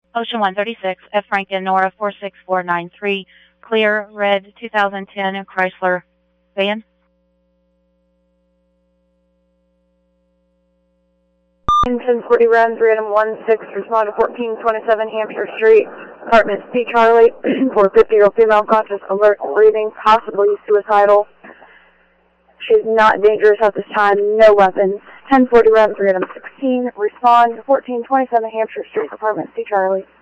Ocean 136, F. Franken, Nora 46493, clear, red 2010 Chrysler van. Engine 40 runs, random 16, respond to 1427 Hampshire Street, apartment C. Charlie, for a 50-year-old female, conscious, alert, breathing, possibly suicidal. She's not dangerous at this time, no weapons. 1040 runs, random 16, respond to 1427 Hampshire Street, apartment C. Charlie.